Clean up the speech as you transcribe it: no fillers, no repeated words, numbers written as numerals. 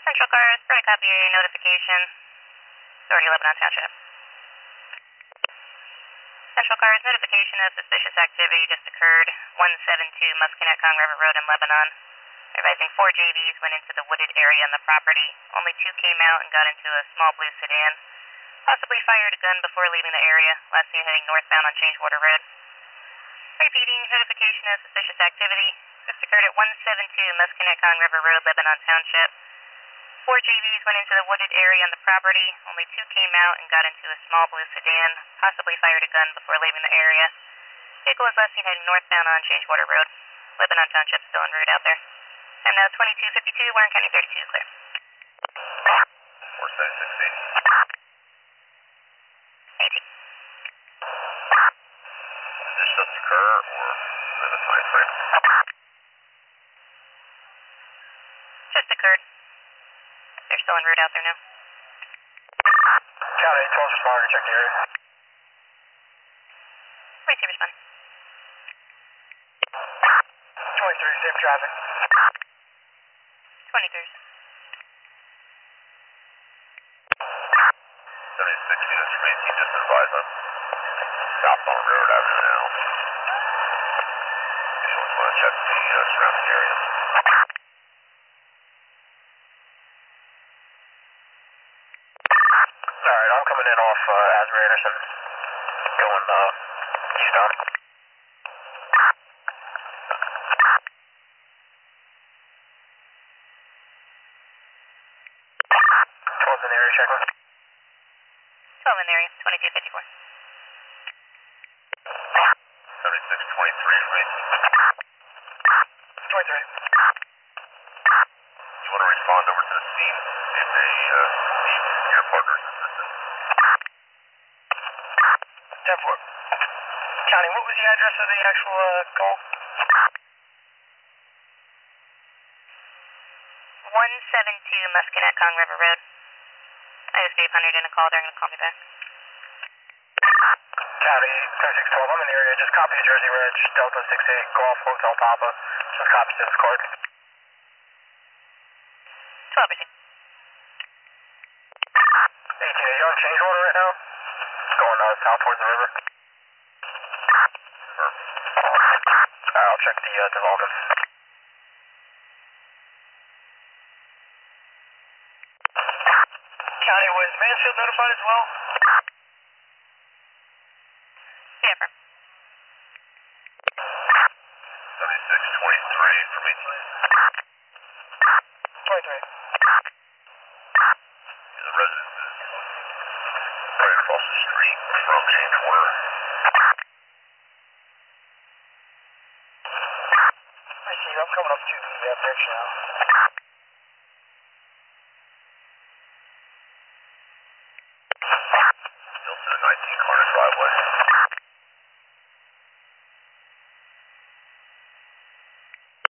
Central Cars, bring a copy of your notification. Authority Lebanon Township. Central Cars, notification of suspicious activity just occurred. 172 Musconnet Kong River Road in Lebanon. Advising 4 JVs went into the wooded area on the property. Only 2 came out and got into a small blue sedan. Possibly fired a gun before leaving the area. Last seen heading northbound on Changewater Road. Repeating, notification of suspicious activity. This occurred at 172 Musconnet Kong River Road, Lebanon Township. 4 JVs went into the wooded area on the property. Only 2 came out and got into a small blue sedan. Possibly fired a gun before leaving the area. Vehicle was last seen heading northbound on Changewater Road. Lebanon Township still en route out there. And now 2252, Warren County 32, clear. 476. Did this just occur or in a time frame? Just occurred. They're still en route out there now. County 12 responder, check the area. Wait to respond. 23, safe traffic. 23s. 76 units from 18 just advised on southbound Railroad Avenue now. Anyone want to check the surrounding area? Alright, I'm coming in off Asbury Anderson. Going eastbound. 12's in the area, check one. 12 in the area, 2254. 7623 from 18. 23. You want to respond over to the scene, see if they need your partner's assistance? 10-4. County, what was the address of the actual call? 172 Musconnet Kong River Road. I just gave Hunter in a call. They're going to call me back. County 3612, I'm in the area. Just copy Jersey Reg, Delta 68, Golf Hotel Papa. Just copy this card. 12 received. 18, are you on Changewater right now? Just going south towards the river. Alright, I'll check the development. County, was Mansfield notified as well? Yeah, firm. 7623 from 18. 23. The resident is right across the street from Changewater. I see, I'm coming up to the bridge now. Still to the 19 corner driveway.